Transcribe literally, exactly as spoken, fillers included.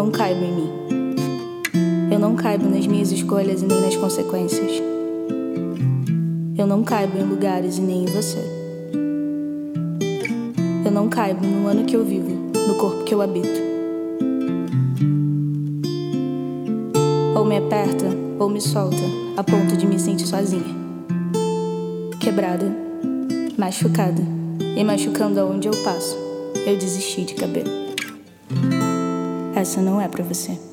não caibo em mim. Eu não caibo nas minhas escolhas e nem nas consequências. Eu não caibo em lugares e nem em você. Eu não caibo no ano que eu vivo, no corpo que eu habito. Ou me aperta, ou me solta, a ponto de me sentir sozinha. Quebrada, machucada, e machucando aonde eu passo, eu desisti de caber. Essa não é pra você.